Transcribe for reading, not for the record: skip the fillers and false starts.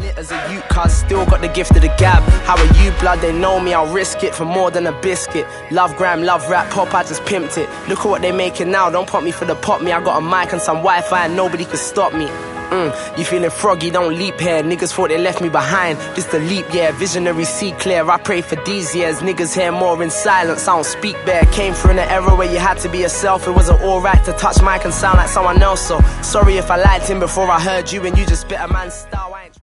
lit as a youth, cuz still got the gift of the gab. How are you, blood? They know me, I'll risk it for more than a biscuit. Love gram, love rap, pop, I just pimped it. Look at what they making now, don't pop me for the pop me. I got a mic and some Wi-Fi and nobody can stop me. You feeling froggy, don't leap here. Niggas thought they left me behind, this the leap, yeah. Visionary, see clear, I pray for these years. Niggas hear more in silence, I don't speak bare. Came through in an era where you had to be yourself. It wasn't alright to touch mic and sound like someone else. So sorry if I liked him before I heard you and you just spit a man's style.